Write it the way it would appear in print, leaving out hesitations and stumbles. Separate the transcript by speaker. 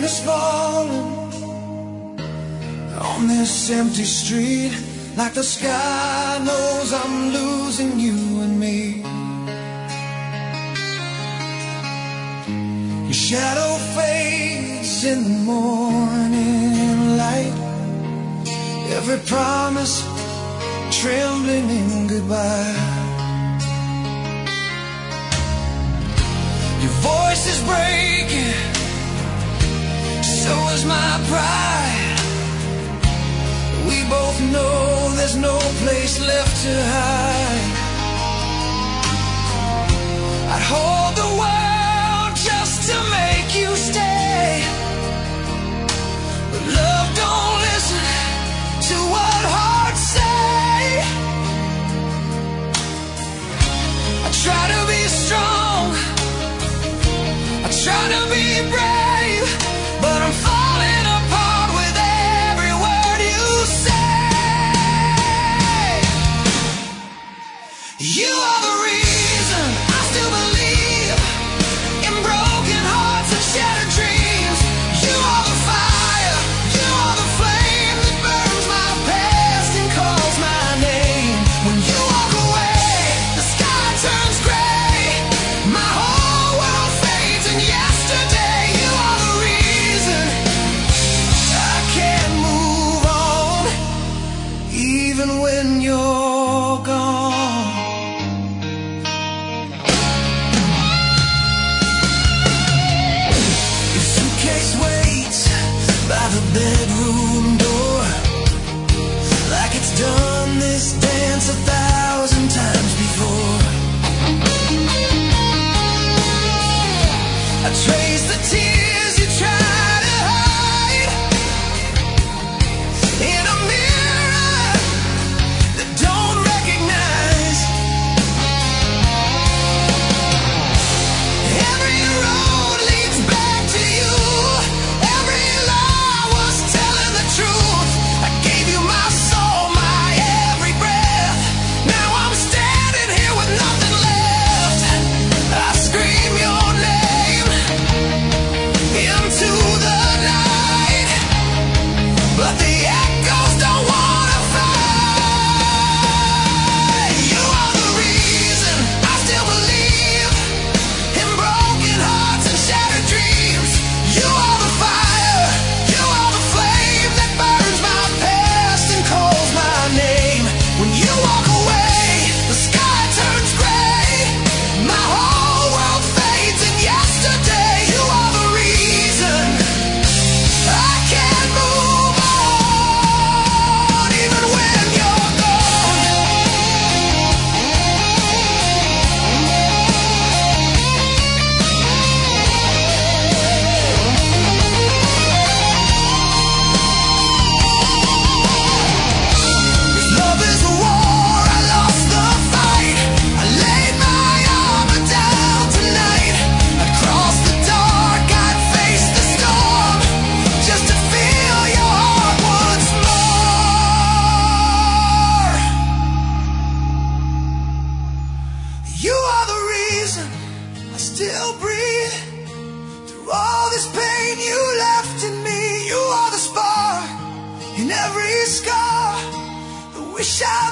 Speaker 1: rain is falling on this empty street, like the sky knows I'm losing you and me. Your shadow fades in the morning light, every promise trembling in goodbye. Your voice is breaking, so is my pride. We both know there's no place left to hide. I'd hold the world just to make you stay, but love don't listen to what hearts say. I try to be strong, I try to be brave, but I'm falling apart with every word you say. You are the reason I still believe in broken hearts and shattered dreams. You are the fire, you are the flame that burns my past and calls my name. When you walk away, the sky turns gray, my whole world fades in yesterday. You are the reason I can't move on, even when you're gone. Your suitcase waits by the bedroom door, like it's done this dance 1,000 times before. I trace the tears you try to hide in a mirror that don't recognize. Every road leads back to you, every lie was telling the truth. I gave you my soul, my every breath. Now I'm standing here with nothing left. I scream your name into the night, but the echoes don't wanna fight. You are the reason I still believe in broken hearts and shattered dreams. You are the fire, you are the flame that burns my past and calls my name. When you walk away, the sky turns gray, my whole world fades in yesterday. You are the reason I can't move on, even when you're gone. If love is a war, I lost the fight. I laid my armor down tonight. I'd cross the dark, I'd face the storm, just to feel your heart once more. You are the reason I still breathe through all this pain you left in me. You are the spark in every scar, the wish I